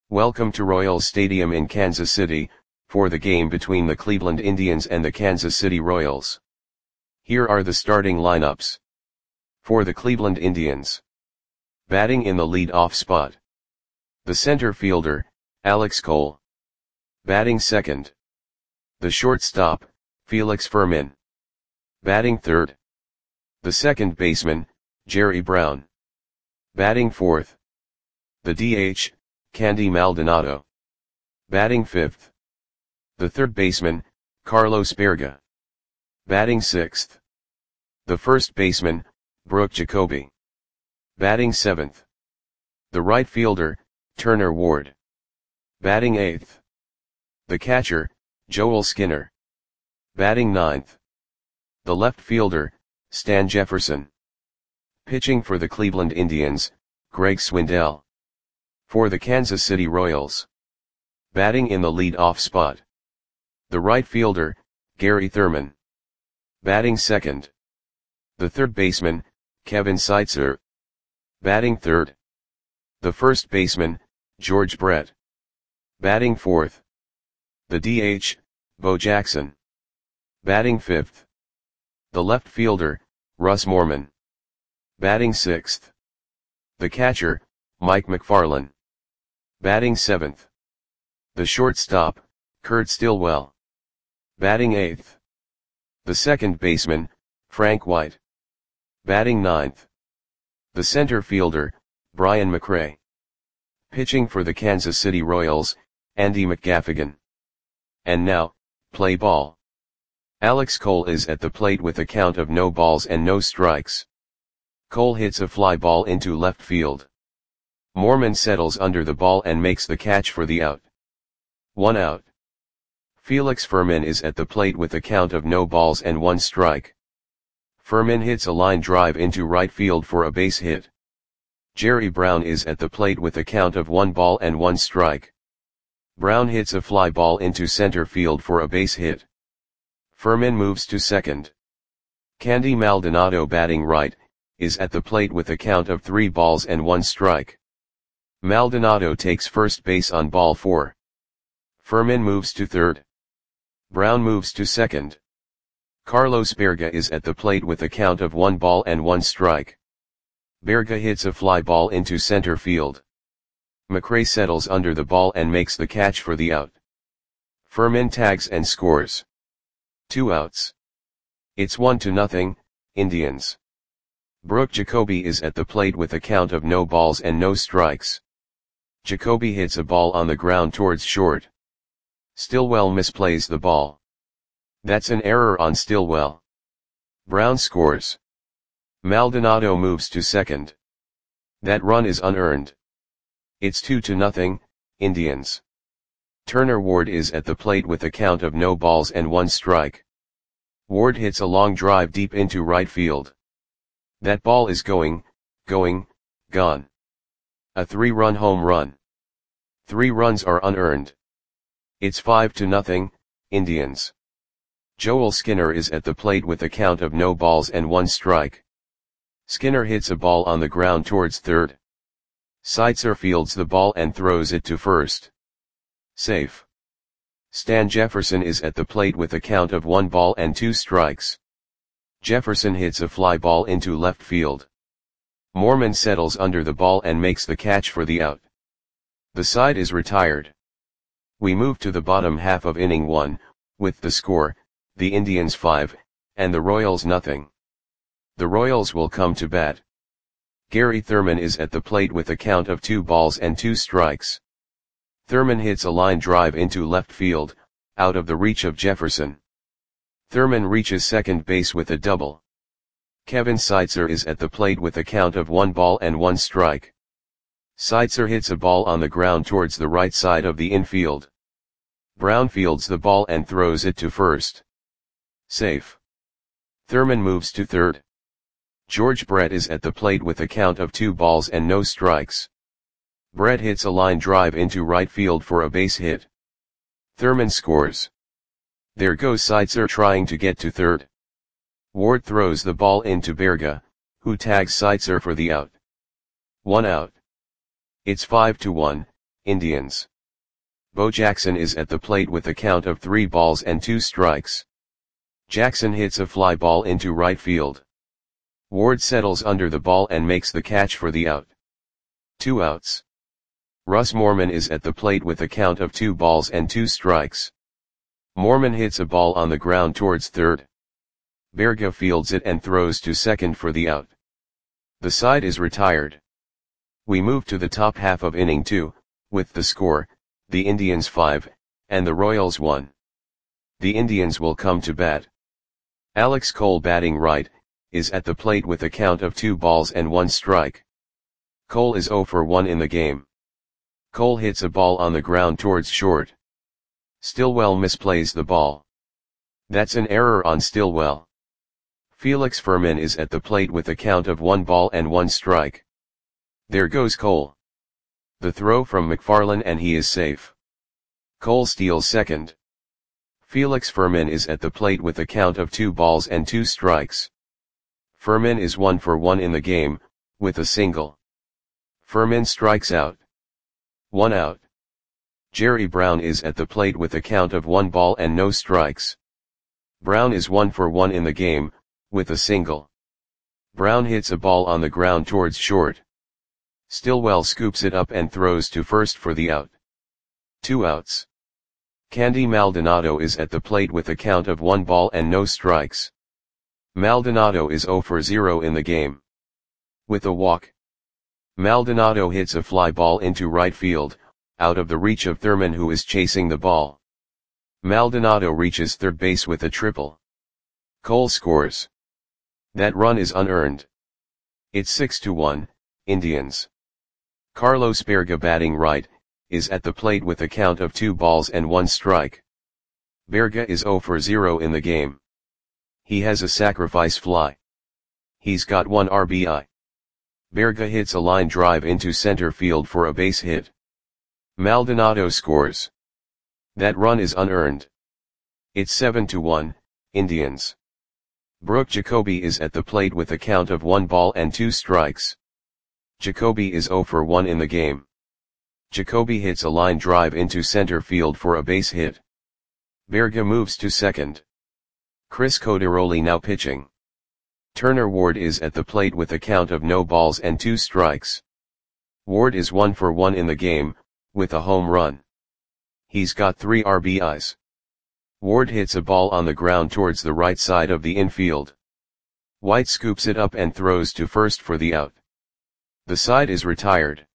Welcome to Royals Stadium in Kansas City, for the game between the Cleveland Indians and the Kansas City Royals. Here are the starting lineups. For the Cleveland Indians. Batting in the lead-off spot. The center fielder, Alex Cole. Batting second. The shortstop, Felix Fermin. Batting third. The second baseman, Jerry Brown. Batting fourth. The DH, Candy Maldonado. Batting fifth. The third baseman, Carlos Berga. Batting sixth. The first baseman, Brooke Jacoby. Batting seventh. The right fielder, Turner Ward. Batting eighth. The catcher, Joel Skinner. Batting ninth. The left fielder, Stan Jefferson. Pitching for the Cleveland Indians, Greg Swindell. For the Kansas City Royals. Batting in the lead-off spot. The right fielder, Gary Thurman. Batting second. The third baseman, Kevin Seitzer. Batting third. The first baseman, George Brett. Batting fourth. The DH, Bo Jackson. Batting fifth. The left fielder, Russ Morman. Batting sixth. The catcher, Mike McFarland. Batting seventh. The shortstop, Kurt Stillwell. Batting eighth. The second baseman, Frank White. Batting ninth. The center fielder, Brian McRae. Pitching for the Kansas City Royals, Andy McGaffigan. And now, play ball. Alex Cole is at the plate with a count of no balls and no strikes. Cole hits a fly ball into left field. Morman settles under the ball and makes the catch for the out. 1 out. Felix Fermin is at the plate with a count of no balls and 1 strike. Fermin hits a line drive into right field for a base hit. Jerry Brown is at the plate with a count of 1 ball and 1 strike. Brown hits a fly ball into center field for a base hit. Fermin moves to second. Candy Maldonado, batting right, is at the plate with a count of 3 balls and 1 strike. Maldonado takes first base on ball 4. Fermin moves to third. Brown moves to second. Carlos Berga is at the plate with a count of 1 ball and 1 strike. Berga hits a fly ball into center field. McRae settles under the ball and makes the catch for the out. Fermin tags and scores. 2 outs. It's 1-0, Indians. Brooke Jacoby is at the plate with a count of no balls and no strikes. Jacoby hits a ball on the ground towards short. Stillwell misplays the ball. That's an error on Stillwell. Brown scores. Maldonado moves to second. That run is unearned. It's 2-0, Indians. Turner Ward is at the plate with a count of no balls and 1 strike. Ward hits a long drive deep into right field. That ball is gone. A 3-run home run. 3 runs are unearned. It's 5-0, Indians. Joel Skinner is at the plate with a count of no balls and 1 strike. Skinner hits a ball on the ground towards third. Seitzer fields the ball and throws it to first. Safe. Stan Jefferson is at the plate with a count of 1 ball and 2 strikes. Jefferson hits a fly ball into left field. Morman settles under the ball and makes the catch for the out. The side is retired. We move to the bottom half of inning 1, with the score, the Indians 5, and the Royals 0. The Royals will come to bat. Gary Thurman is at the plate with a count of 2 balls and 2 strikes. Thurman hits a line drive into left field, out of the reach of Jefferson. Thurman reaches second base with a double. Kevin Seitzer is at the plate with a count of 1 ball and 1 strike. Seitzer hits a ball on the ground towards the right side of the infield. Brown fields the ball and throws it to first. Safe. Thurman moves to third. George Brett is at the plate with a count of 2 balls and no strikes. Brett hits a line drive into right field for a base hit. Thurman scores. There goes Seitzer trying to get to third. Ward throws the ball into Berga, who tags Seitzer for the out. 1 out. It's 5-1, Indians. Bo Jackson is at the plate with a count of 3 balls and 2 strikes. Jackson hits a fly ball into right field. Ward settles under the ball and makes the catch for the out. 2 outs. Russ Moorman is at the plate with a count of 2 balls and 2 strikes. Moorman hits a ball on the ground towards third. Berga fields it and throws to second for the out. The side is retired. We move to the top half of inning 2, with the score, the Indians 5, and the Royals 1. The Indians will come to bat. Alex Cole, batting right, is at the plate with a count of 2 balls and 1 strike. Cole is 0 for 1 in the game. Cole hits a ball on the ground towards short. Stillwell misplays the ball. That's an error on Stillwell. Felix Fermin is at the plate with a count of 1 ball and 1 strike. There goes Cole. The throw from McFarland and he is safe. Cole steals second. Felix Fermin is at the plate with a count of 2 balls and 2 strikes. Fermin is 1 for 1 in the game, with a single. Fermin strikes out. 1 out. Jerry Brown is at the plate with a count of 1 ball and no strikes. Brown is 1 for 1 in the game, with a single. Brown hits a ball on the ground towards short. Stillwell scoops it up and throws to first for the out. 2 outs. Candy Maldonado is at the plate with a count of 1 ball and no strikes. Maldonado is 0 for 0 in the game. With a walk. Maldonado hits a fly ball into right field, out of the reach of Thurman, who is chasing the ball. Maldonado reaches third base with a triple. Cole scores. That run is unearned. It's 6-1, Indians. Carlos Berga, batting right, is at the plate with a count of 2 balls and 1 strike. Berga is 0 for 0 in the game. He has a sacrifice fly. He's got 1 RBI. Berga hits a line drive into center field for a base hit. Maldonado scores. That run is unearned. It's 7-1, Indians. Brooke Jacoby is at the plate with a count of 1 ball and 2 strikes. Jacoby is 0 for 1 in the game. Jacoby hits a line drive into center field for a base hit. Berga moves to second. Chris Coderoli now pitching. Turner Ward is at the plate with a count of no balls and 2 strikes. Ward is 1 for 1 in the game, with a home run. He's got 3 RBIs. Ward hits a ball on the ground towards the right side of the infield. White scoops it up and throws to first for the out. The side is retired.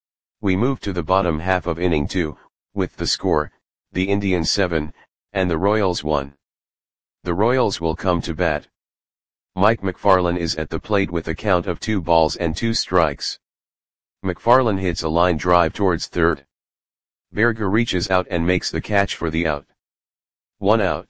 We move to the bottom half of inning 2, with the score, the Indians 7, and the Royals 1. The Royals will come to bat. Mike McFarland is at the plate with a count of 2 balls and 2 strikes. McFarland hits a line drive towards third. Berga reaches out and makes the catch for the out. 1 out.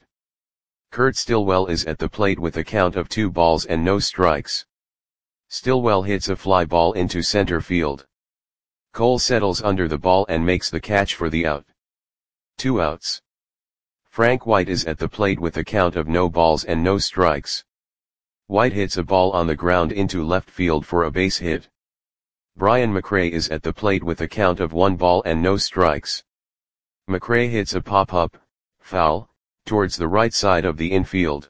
Kurt Stillwell is at the plate with a count of 2 balls and no strikes. Stillwell hits a fly ball into center field. Cole settles under the ball and makes the catch for the out. 2 outs. Frank White is at the plate with a count of no balls and no strikes. White hits a ball on the ground into left field for a base hit. Brian McRae is at the plate with a count of 1 ball and no strikes. McRae hits a pop-up, foul, towards the right side of the infield.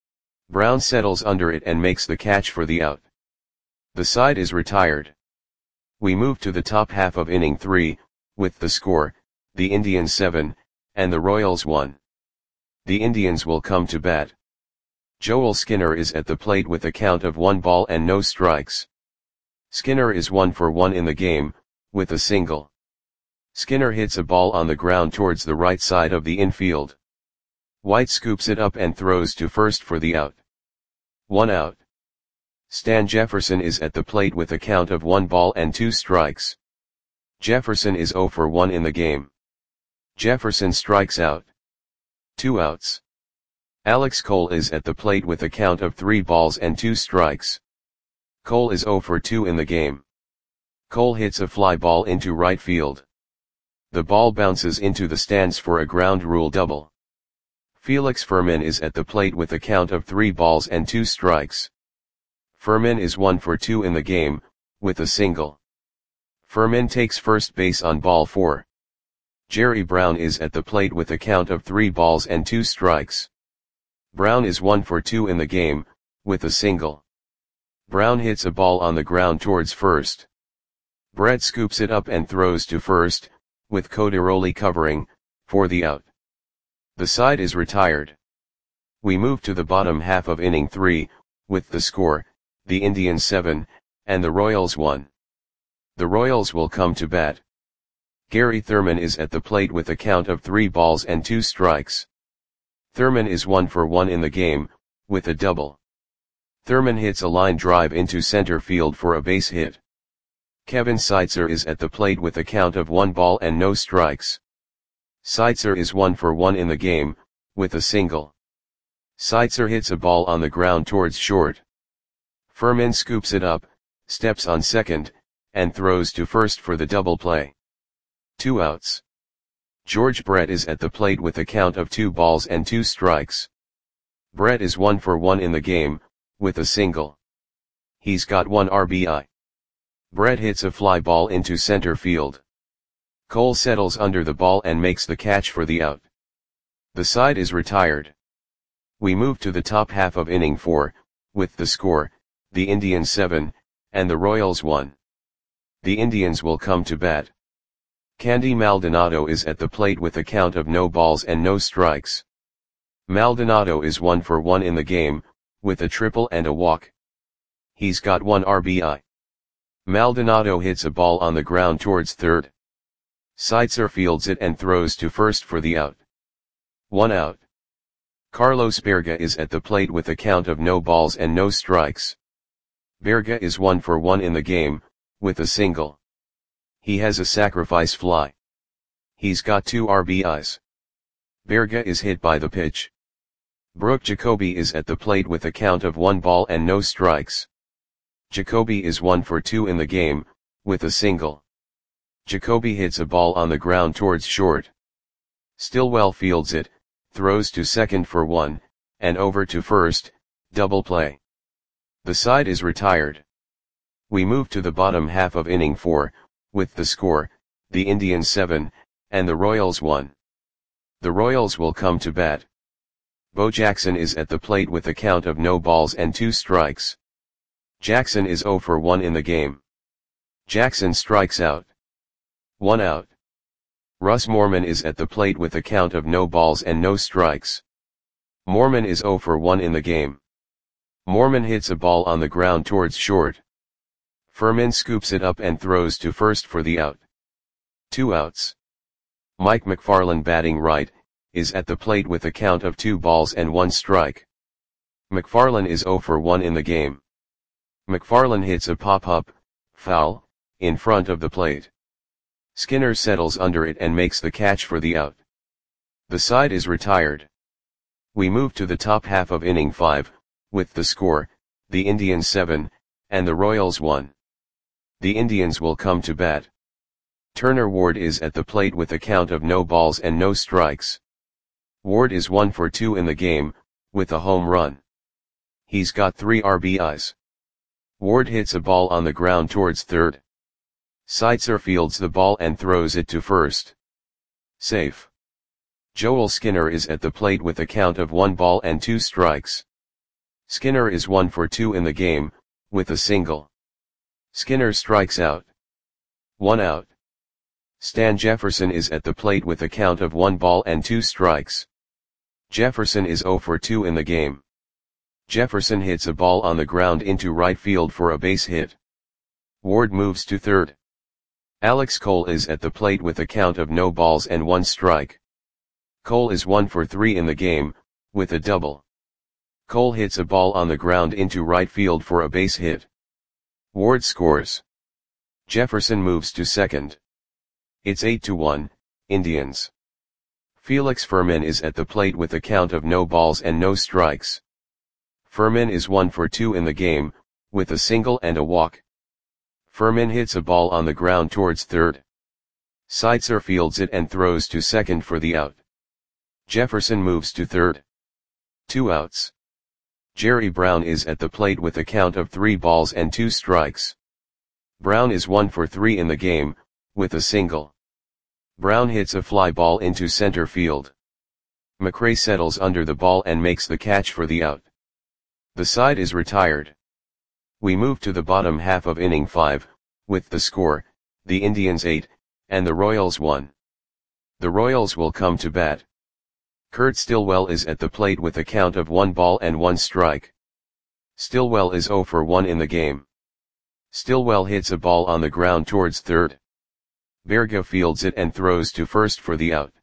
Brown settles under it and makes the catch for the out. The side is retired. We move to the top half of inning 3, with the score, the Indians 7, and the Royals 1. The Indians will come to bat. Joel Skinner is at the plate with a count of 1 ball and no strikes. Skinner is 1 for 1 in the game, with a single. Skinner hits a ball on the ground towards the right side of the infield. White scoops it up and throws to first for the out. 1 out. Stan Jefferson is at the plate with a count of 1 ball and 2 strikes. Jefferson is 0 for 1 in the game. Jefferson strikes out. 2 outs. Alex Cole is at the plate with a count of 3 balls and 2 strikes. Cole is 0 for 2 in the game. Cole hits a fly ball into right field. The ball bounces into the stands for a ground rule double. Felix Fermin is at the plate with a count of 3 balls and 2 strikes. Fermin is 1 for 2 in the game, with a single. Furman takes first base on ball 4. Jerry Brown is at the plate with a count of 3 balls and 2 strikes. Brown is 1 for 2 in the game, with a single. Brown hits a ball on the ground towards first. Brett scoops it up and throws to first, with Codiroli covering, for the out. The side is retired. We move to the bottom half of inning 3, with the score, the Indians 7, and the Royals 1. The Royals will come to bat. Gary Thurman is at the plate with a count of 3 balls and 2 strikes. Thurman is 1 for 1 in the game, with a double. Thurman hits a line drive into center field for a base hit. Kevin Seitzer is at the plate with a count of 1 ball and no strikes. Seitzer is 1 for 1 in the game, with a single. Seitzer hits a ball on the ground towards short. Furman scoops it up, steps on second, and throws to first for the double play. 2 outs. George Brett is at the plate with a count of 2 balls and 2 strikes. Brett is 1 for 1 in the game, with a single. He's got 1 RBI. Brett hits a fly ball into center field. Cole settles under the ball and makes the catch for the out. The side is retired. We move to the top half of inning 4, with the score, the Indians 7, and the Royals 1. The Indians will come to bat. Candy Maldonado is at the plate with a count of no balls and no strikes. Maldonado is 1 for 1 in the game, with a triple and a walk. He's got 1 RBI. Maldonado hits a ball on the ground towards third. Seitzer fields it and throws to first for the out. 1 out. Carlos Berga is at the plate with a count of no balls and no strikes. Berga is 1 for 1 in the game, with a single. He has a sacrifice fly. He's got 2 RBIs. Berga is hit by the pitch. Brooke Jacoby is at the plate with a count of 1 ball and no strikes. Jacoby is 1 for 2 in the game, with a single. Jacoby hits a ball on the ground towards short. Stillwell fields it, throws to second for 1, and over to first, double play. The side is retired. We move to the bottom half of inning 4, with the score, the Indians 7, and the Royals 1. The Royals will come to bat. Bo Jackson is at the plate with a count of no balls and 2 strikes. Jackson is 0 for 1 in the game. Jackson strikes out. 1 out. Russ Moorman is at the plate with a count of no balls and no strikes. Moorman is 0 for 1 in the game. Moorman hits a ball on the ground towards short. Furman scoops it up and throws to first for the out. 2 outs. Mike McFarland, batting right, is at the plate with a count of 2 balls and 1 strike. McFarland is 0 for 1 in the game. McFarland hits a pop-up, foul, in front of the plate. Skinner settles under it and makes the catch for the out. The side is retired. We move to the top half of inning 5, with the score, the Indians 7, and the Royals 1. The Indians will come to bat. Turner Ward is at the plate with a count of no balls and no strikes. Ward is 1 for 2 in the game, with a home run. He's got 3 RBIs. Ward hits a ball on the ground towards third. Seitzer fields the ball and throws it to first. Safe. Joel Skinner is at the plate with a count of 1 ball and 2 strikes. Skinner is 1 for 2 in the game, with a single. Skinner strikes out. 1 out. Stan Jefferson is at the plate with a count of 1 ball and 2 strikes. Jefferson is 0 for 2 in the game. Jefferson hits a ball on the ground into right field for a base hit. Ward moves to third. Alex Cole is at the plate with a count of no balls and 1 strike. Cole is 1 for 3 in the game, with a double. Cole hits a ball on the ground into right field for a base hit. Ward scores. Jefferson moves to second. It's 8-1, Indians. Felix Furman is at the plate with a count of no balls and no strikes. Furman is 1 for 2 in the game, with a single and a walk. Furman hits a ball on the ground towards third. Seitzer fields it and throws to second for the out. Jefferson moves to third. 2 outs. Jerry Brown is at the plate with a count of 3 balls and 2 strikes. Brown is 1 for 3 in the game, with a single. Brown hits a fly ball into center field. McRae settles under the ball and makes the catch for the out. The side is retired. We move to the bottom half of inning 5, with the score, the Indians 8, and the Royals 1. The Royals will come to bat. Kurt Stillwell is at the plate with a count of 1 ball and 1 strike. Stillwell is 0 for 1 in the game. Stillwell hits a ball on the ground towards third. Berga fields it and throws to first for the out.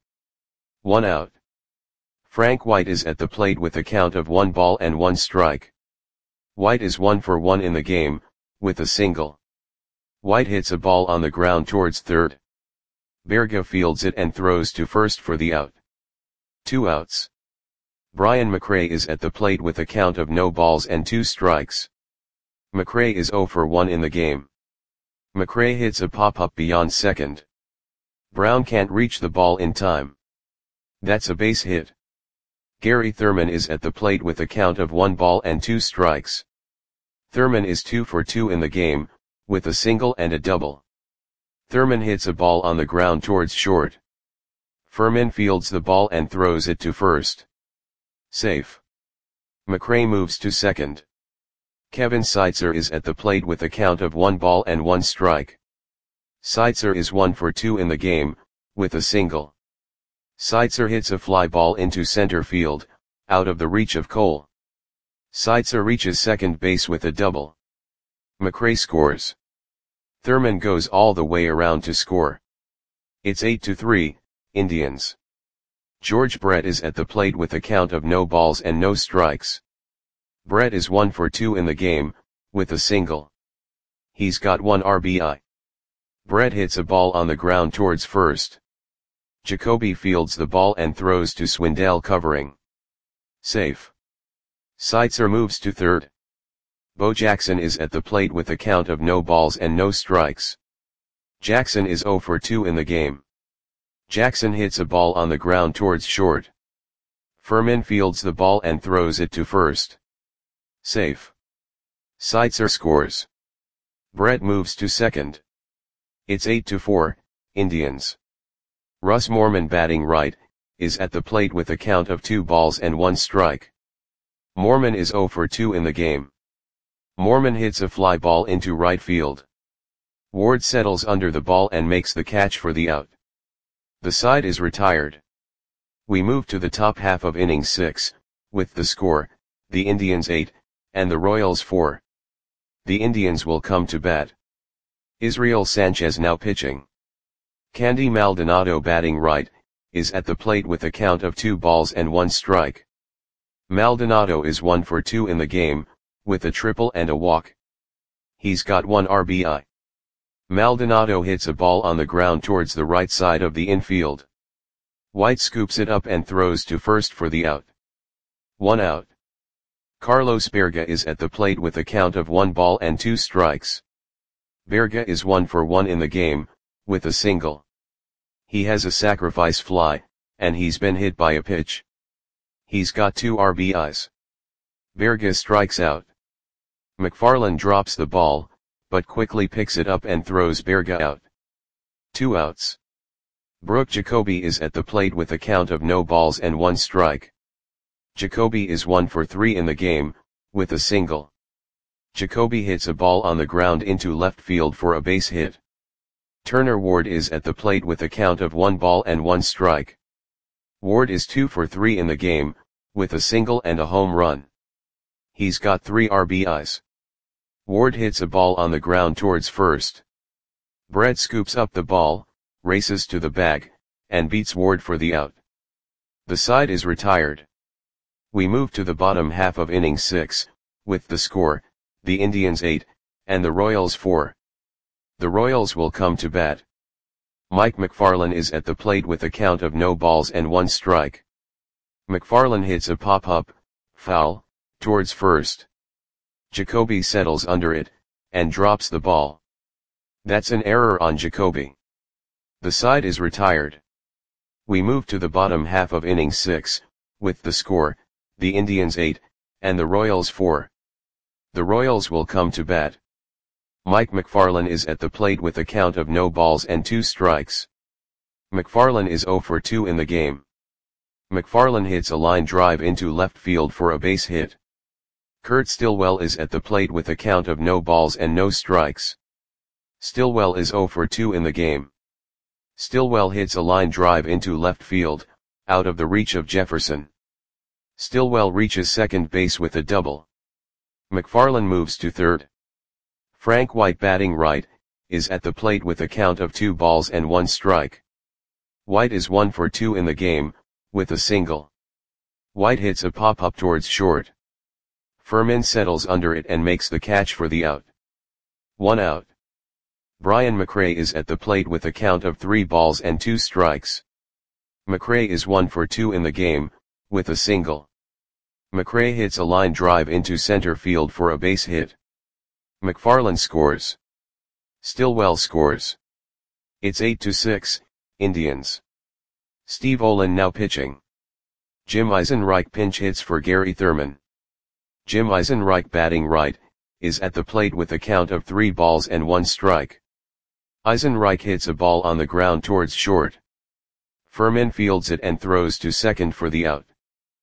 1 out. Frank White is at the plate with a count of 1 ball and 1 strike. White is 1 for 1 in the game, with a single. White hits a ball on the ground towards third. Berga fields it and throws to first for the out. 2 outs. Brian McRae is at the plate with a count of no balls and 2 strikes. McRae is 0 for 1 in the game. McRae hits a pop-up beyond second. Brown can't reach the ball in time. That's a base hit. Gary Thurman is at the plate with a count of 1 ball and 2 strikes. Thurman is 2 for 2 in the game, with a single and a double. Thurman hits a ball on the ground towards short. Furman fields the ball and throws it to first. Safe. McRae moves to second. Kevin Seitzer is at the plate with a count of 1 ball and 1 strike. Seitzer is 1 for 2 in the game, with a single. Seitzer hits a fly ball into center field, out of the reach of Cole. Seitzer reaches second base with a double. McRae scores. Thurman goes all the way around to score. It's 8-3, Indians. George Brett is at the plate with a count of no balls and no strikes. Brett is 1 for 2 in the game, with a single. He's got 1 RBI. Brett hits a ball on the ground towards first. Jacoby fields the ball and throws to Swindell covering. Safe. Seitzer moves to third. Bo Jackson is at the plate with a count of no balls and no strikes. Jackson is 0 for 2 in the game. Jackson hits a ball on the ground towards short. Furman fields the ball and throws it to first. Safe. Seitzer scores. Brett moves to second. It's 8-4, Indians. Russ Morman, batting right, is at the plate with a count of 2 balls and 1 strike. Morman is 0 for 2 in the game. Morman hits a fly ball into right field. Ward settles under the ball and makes the catch for the out. The side is retired. We move to the top half of inning 6, with the score, the Indians 8, and the Royals 4. The Indians will come to bat. Israel Sanchez now pitching. Candy Maldonado, batting right, is at the plate with a count of 2 balls and 1 strike. Maldonado is 1 for 2 in the game, with a triple and a walk. He's got 1 RBI. Maldonado hits a ball on the ground towards the right side of the infield. White scoops it up and throws to first for the out. 1 out. Carlos Berga is at the plate with a count of 1 ball and 2 strikes. Berga is 1 for 1 in the game, with a single. He has a sacrifice fly, and he's been hit by a pitch. He's got 2 RBIs. Berga strikes out. McFarland drops the ball, but quickly picks it up and throws Berga out. 2 outs. Brooke Jacoby is at the plate with a count of no balls and 1 strike. Jacoby is 1 for 3 in the game, with a single. Jacoby hits a ball on the ground into left field for a base hit. Turner Ward is at the plate with a count of 1 ball and 1 strike. Ward is 2 for 3 in the game, with a single and a home run. He's got 3 RBIs. Ward hits a ball on the ground towards first. Brett scoops up the ball, races to the bag, and beats Ward for the out. The side is retired. We move to the bottom half of inning 6, with the score, the Indians 8, and the Royals 4. The Royals will come to bat. Mike McFarland is at the plate with a count of no balls and 1 strike. McFarland hits a pop-up, foul, towards first. Jacoby settles under it, and drops the ball. That's an error on Jacoby. The side is retired. We move to the bottom half of inning 6, with the score, the Indians 8, and the Royals 4. The Royals will come to bat. Mike McFarland is at the plate with a count of no balls and 2 strikes. McFarland is 0 for 2 in the game. McFarland hits a line drive into left field for a base hit. Kurt Stillwell is at the plate with a count of no balls and no strikes. Stillwell is 0 for 2 in the game. Stillwell hits a line drive into left field, out of the reach of Jefferson. Stillwell reaches second base with a double. McFarland moves to third. Frank White, batting right, is at the plate with a count of 2 balls and 1 strike. White is 1 for 2 in the game, with a single. White hits a pop-up towards short. Furman settles under it and makes the catch for the out. 1 out. Brian McRae is at the plate with a count of 3 balls and 2 strikes. McRae is 1 for 2 in the game, with a single. McRae hits a line drive into center field for a base hit. McFarland scores. Stillwell scores. It's 8-6, Indians. Steve Olin now pitching. Jim Eisenreich pinch hits for Gary Thurman. Jim Eisenreich, batting right, is at the plate with a count of 3 balls and 1 strike. Eisenreich hits a ball on the ground towards short. Furman fields it and throws to second for the out.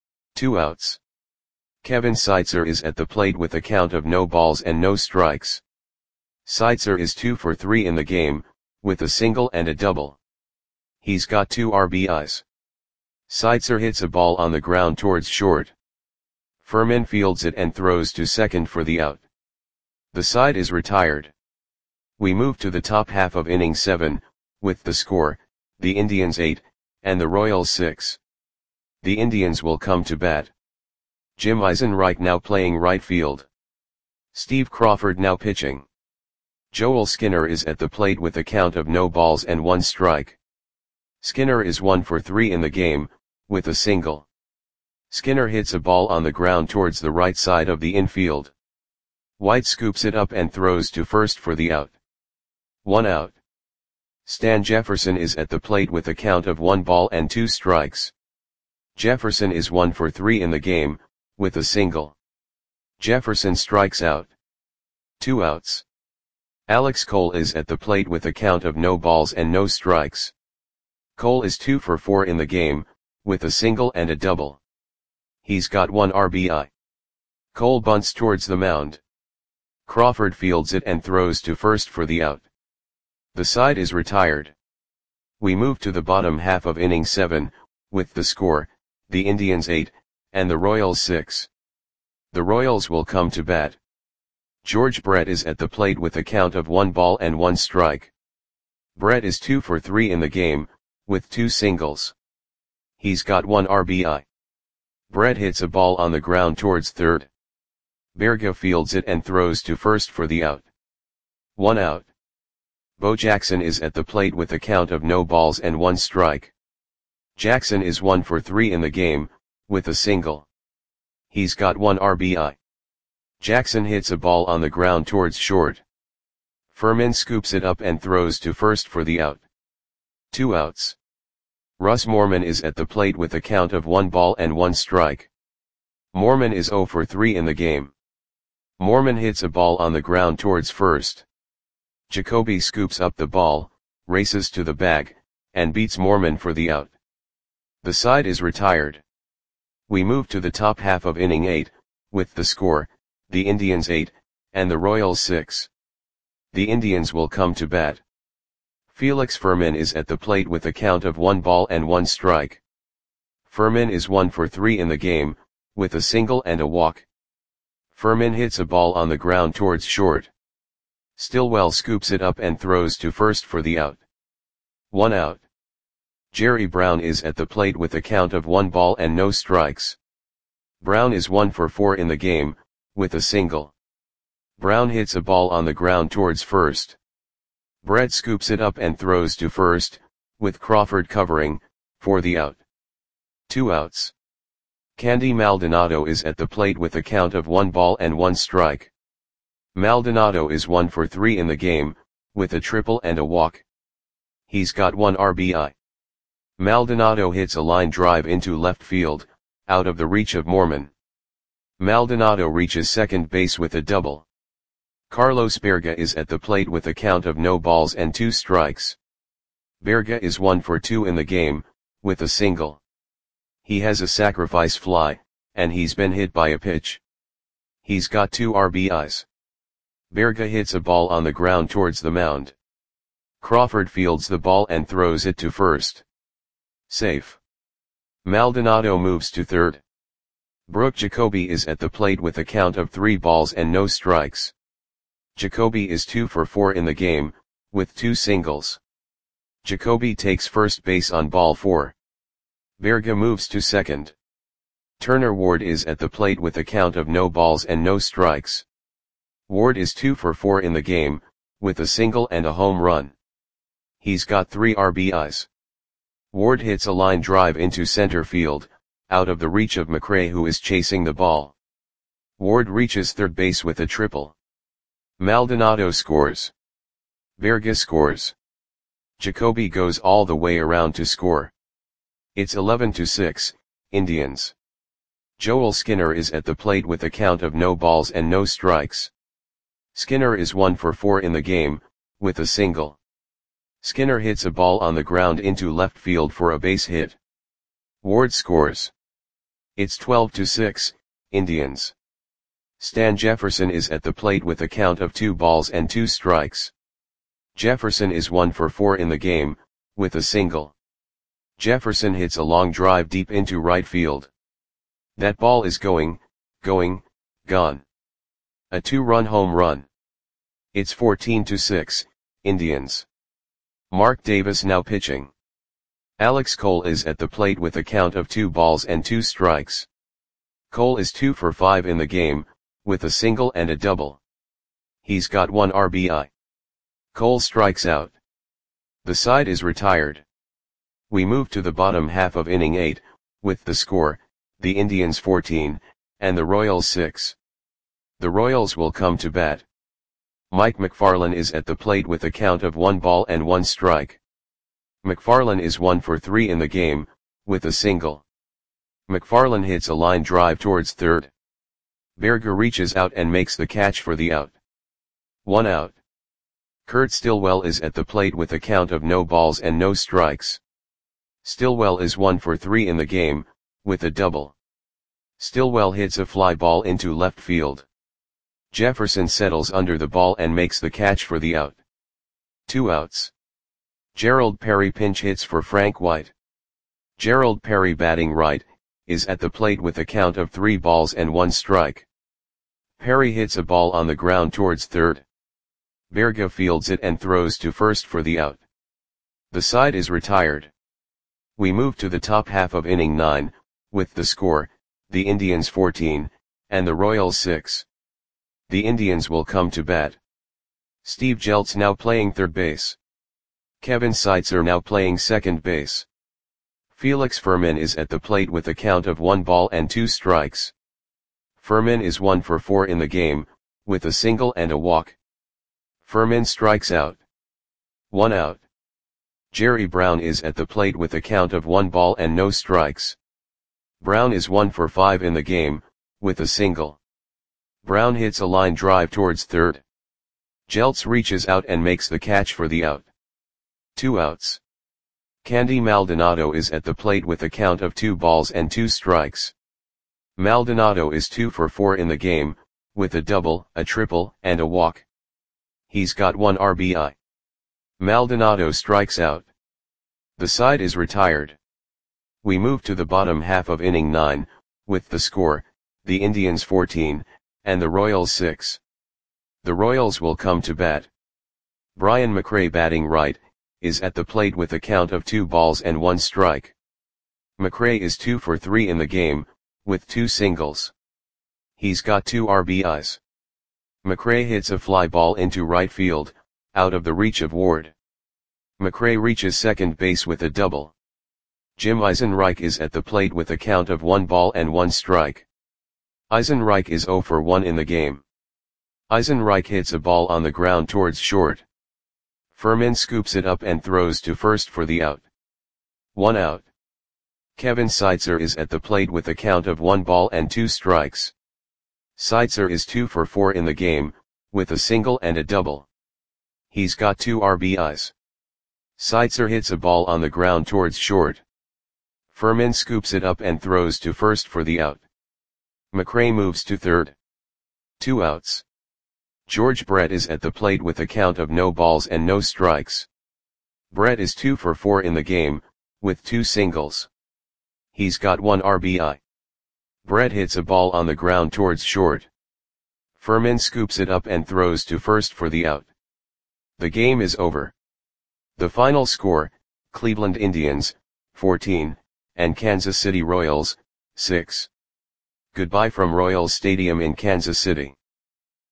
2 outs. Kevin Seitzer is at the plate with a count of no balls and no strikes. Seitzer is 2 for 3 in the game, with a single and a double. He's got 2 RBIs. Seitzer hits a ball on the ground towards short. Furman fields it and throws to second for the out. The side is retired. We move to the top half of inning 7, with the score, the Indians 8, and the Royals 6. The Indians will come to bat. Jim Eisenreich now playing right field. Steve Crawford now pitching. Joel Skinner is at the plate with a count of no balls and 1 strike. Skinner is 1 for 3 in the game, with a single. Skinner hits a ball on the ground towards the right side of the infield. White scoops it up and throws to first for the out. 1 out. Stan Jefferson is at the plate with a count of 1 ball and 2 strikes. Jefferson is 1 for 3 in the game, with a single. Jefferson strikes out. 2 outs. Alex Cole is at the plate with a count of no balls and no strikes. Cole is 2 for 4 in the game, with a single and a double. He's got 1 RBI. Cole bunts towards the mound. Crawford fields it and throws to first for the out. The side is retired. We move to the bottom half of inning 7, with the score, the Indians 8, and the Royals 6. The Royals will come to bat. George Brett is at the plate with a count of 1 ball and 1 strike. Brett is 2 for 3 in the game, with 2 singles. He's got 1 RBI. Brett hits a ball on the ground towards third. Berga fields it and throws to first for the out. 1 out. Bo Jackson is at the plate with a count of no balls and 1 strike. Jackson is 1 for 3 in the game, with a single. He's got 1 RBI. Jackson hits a ball on the ground towards short. Furman scoops it up and throws to first for the out. 2 outs. Russ Moorman is at the plate with a count of 1 ball and 1 strike. Moorman is 0 for 3 in the game. Moorman hits a ball on the ground towards first. Jacoby scoops up the ball, races to the bag, and beats Moorman for the out. The side is retired. We move to the top half of inning 8, with the score, the Indians 8, and the Royals 6. The Indians will come to bat. Felix Furman is at the plate with a count of 1 ball and 1 strike. Furman is 1 for 3 in the game, with a single and a walk. Furman hits a ball on the ground towards short. Stillwell scoops it up and throws to first for the out. 1 out. Jerry Brown is at the plate with a count of 1 ball and no strikes. Brown is 1 for 4 in the game, with a single. Brown hits a ball on the ground towards first. Brett scoops it up and throws to first, with Crawford covering, for the out. 2 outs. Candy Maldonado is at the plate with a count of 1 ball and 1 strike. Maldonado is 1 for 3 in the game, with a triple and a walk. He's got 1 RBI. Maldonado hits a line drive into left field, out of the reach of Moorman. Maldonado reaches second base with a double. Carlos Berga is at the plate with a count of no balls and 2 strikes. Berga is 1 for 2 in the game, with a single. He has a sacrifice fly, and he's been hit by a pitch. He's got 2 RBIs. Berga hits a ball on the ground towards the mound. Crawford fields the ball and throws it to first. Safe. Maldonado moves to third. Brooke Jacoby is at the plate with a count of 3 balls and no strikes. Jacoby is 2 for 4 in the game, with 2 singles. Jacoby takes first base on ball 4. Berga moves to second. Turner Ward is at the plate with a count of no balls and no strikes. Ward is 2 for 4 in the game, with a single and a home run. He's got 3 RBIs. Ward hits a line drive into center field, out of the reach of McRae, who is chasing the ball. Ward reaches third base with a triple. Maldonado scores. Berga scores. Jacoby goes all the way around to score. It's 11-6, Indians. Joel Skinner is at the plate with a count of no balls and no strikes. Skinner is 1 for 4 in the game, with a single. Skinner hits a ball on the ground into left field for a base hit. Ward scores. It's 12-6, Indians. Stan Jefferson is at the plate with a count of 2 balls and 2 strikes. Jefferson is 1 for 4 in the game, with a single. Jefferson hits a long drive deep into right field. That ball is gone. A 2-run home run. It's 14-6, Indians. Mark Davis now pitching. Alex Cole is at the plate with a count of 2 balls and 2 strikes. Cole is 2 for 5 in the game, with a single and a double. He's got 1 RBI. Cole strikes out. The side is retired. We move to the bottom half of inning 8, with the score, the Indians 14, and the Royals 6. The Royals will come to bat. Mike McFarland is at the plate with a count of 1 ball and 1 strike. McFarland is 1 for 3 in the game, with a single. McFarland hits a line drive towards third. Berga reaches out and makes the catch for the out. 1 out. Kurt Stillwell is at the plate with a count of no balls and no strikes. Stillwell is 1 for 3 in the game, with a double. Stillwell hits a fly ball into left field. Jefferson settles under the ball and makes the catch for the out. 2 outs. Gerald Perry pinch hits for Frank White. Gerald Perry, batting right, is at the plate with a count of 3 balls and 1 strike. Perry hits a ball on the ground towards third. Berga fields it and throws to first for the out. The side is retired. We move to the top half of inning 9, with the score, the Indians 14, and the Royals 6. The Indians will come to bat. Steve Jeltz now playing third base. Kevin Seitzer now playing second base. Felix Fermin is at the plate with a count of 1 ball and 2 strikes. Fermin is 1 for 4 in the game, with a single and a walk. Fermin strikes out. 1 out. Jerry Brown is at the plate with a count of 1 ball and no strikes. Brown is 1 for 5 in the game, with a single. Brown hits a line drive towards third. Jeltz reaches out and makes the catch for the out. 2 outs. Candy Maldonado is at the plate with a count of 2 balls and 2 strikes. Maldonado is 2 for 4 in the game, with a double, a triple, and a walk. He's got 1 RBI. Maldonado strikes out. The side is retired. We move to the bottom half of inning 9, with the score, the Indians 14, and the Royals 6. The Royals will come to bat. Brian McRae, batting right, is at the plate with a count of 2 balls and 1 strike. McRae is 2 for 3 in the game, with 2 singles. He's got 2 RBIs. McRae hits a fly ball into right field, out of the reach of Ward. McRae reaches second base with a double. Jim Eisenreich is at the plate with a count of 1 ball and 1 strike. Eisenreich is 0 for 1 in the game. Eisenreich hits a ball on the ground towards short. Fermin scoops it up and throws to first for the out. 1 out. Kevin Seitzer is at the plate with a count of 1 ball and 2 strikes. Seitzer is 2 for 4 in the game, with a single and a double. He's got 2 RBIs. Seitzer hits a ball on the ground towards short. Furman scoops it up and throws to first for the out. McRae moves to third. 2 outs. George Brett is at the plate with a count of no balls and no strikes. Brett is 2 for 4 in the game, with 2 singles. He's got 1 RBI. Brett hits a ball on the ground towards short. Furman scoops it up and throws to first for the out. The game is over. The final score, Cleveland Indians, 14, and Kansas City Royals, 6. Goodbye from Royals Stadium in Kansas City.